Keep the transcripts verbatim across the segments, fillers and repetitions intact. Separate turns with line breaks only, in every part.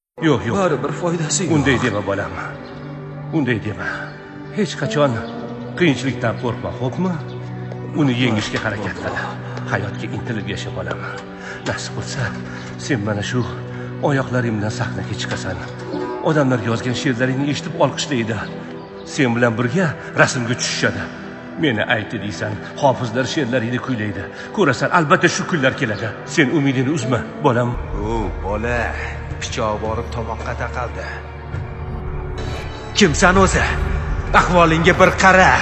Yo'q, yo'q.
Baribir foydasi yo'q.
Unday dema bolam. Unday dema. Hech qachon qiyinchilikdan qo'rqma, xo'pmi? Uni yengishga harakat qil. Hayotga intilib yasha bolam. Nasib bo'lsa, sen mana shu oyoqlaring bilan sahnaga chiqasan. Odamlar yozgan she'rlaringni eshitib olqishlaydi. Sen bilan birga rasmga tushishadi. Meni aytdi deysan, hofizlar she'rlaringni kuylaydi. Ko'rasan, albatta shu kunlar keladi. Sen umidingni uzma, bolam.
O, bola, pichoq borib tomoqqa taqaldi. Kimsan o'zi? Ahvolingga bir qara.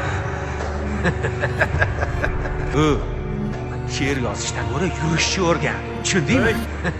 O, she'r yozishdan ko'ra yurishni o'rgan. Tushundingmi?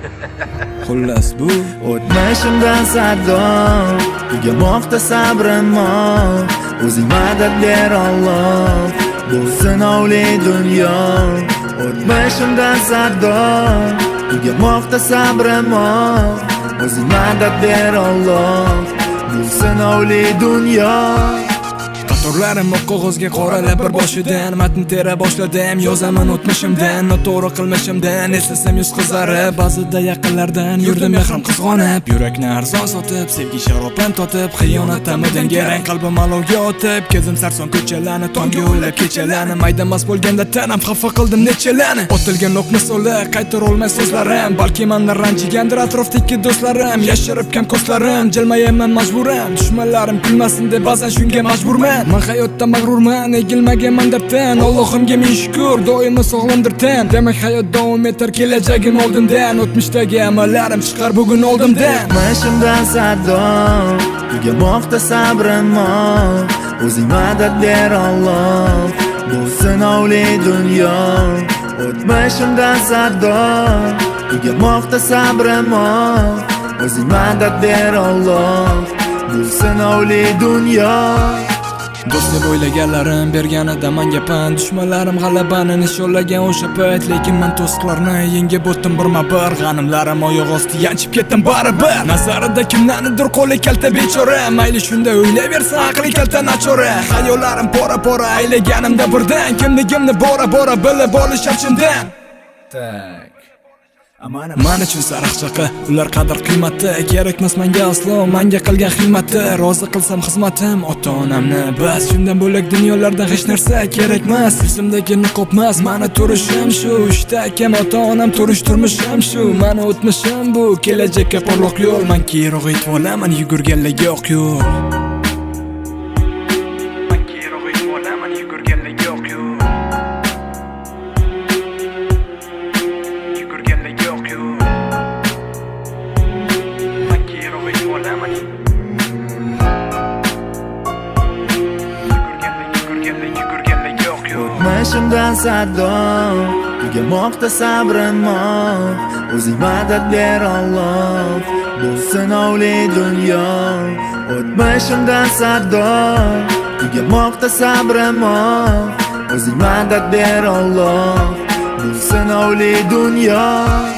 Xullas bu o'tmishimdan sadom, tugamoqda sabrim mol. O'zing madad ber Alloh, bu sinovli dunyo. O'tmishimdan sadom, tugamoqda sabrim mol. O'zing madad ber Alloh, bu sinovli dunyo. Qatorlarim oq qog'ozga qoralab bir boshidan matn tera boshladim, yozaman o'tmishimdan, noto'g'ri qilmishimdan, eslasam yuz qizarib, ba'zida yaqinlardan yurdim mehrim qizg'onib, yurakni arzon sotib, sevgi sharopan totib, xiyonat ta'midan garang qalbim alovga o'tib, kezim sarson ko'chalarni, tongga o'ylab kechalarni, mayda mas bo'lganda tanam xafa qildim nechalarni, otilgan o'q misoli qaytara olmay so'zlarim, balki mendan ranjigandir atrofdagi do'stlarim, yashirib kam ko'zlarim, jilmayman majburan, dushmanlarim kulmasin deb ba'zan shunga majburman. Men hayotda mag'rurman, egilmaganman darddan, Allohimga ming shukr, doimo sog'lomdir tan. Demak hayot davom etar, kelajagim oldindan, o'tmishdagi amallarim chiqar bugun oldimdan. Mashimdan sadom, tugamoqda sabrim mol. O'zing madad ber Alloh, bu sinovli dunyo. O'tmishimdan sadom, tugamoqda sabrim mol. O'zing madad ber Alloh, bu sinovli dunyo. Do'st deb o'ylaganlarim berganida menga pan, dushmanlarim g'alabani nishonlagan o'sha payt, lekin men to'siqlarni yengib o'tdim birma-bir, g'animlarim oyoq osti yanchib ketdim baribir. Nazarida kimlarnidir qo'li kalta bechora, mayli shunda o'ylayversa aqli kalta nachora. Xayollarim pora-pora aylaganimda birdan, kimligimni bora-bora bilib olish achindan. Tak Man uchun sariq chaqa, ular qadr qiymati, kerakmas menga aslo, menga qilgan xizmati, rozi qilsam xizmatim ota-onamni, bas shundan bo'lak dunyolarda hech narsa kerakmas. Yusimdagi niqobmas, meni turishim shu, ishda akam ota-onam turish turmushim shu, meni o'tmishim bu, kelajakka porloq yo'l, men keyinroq yetib olaman yugurganlarga yo'q yo'l. O'tmishimdan sadom, tugamoqda sabrim mol. O'zing madad ber Alloh, bu sinovli dunyo. O'tmishimdan sadom, tugamoqda sabrim mol. O'zing madad ber Alloh, bu sinovli dunyo.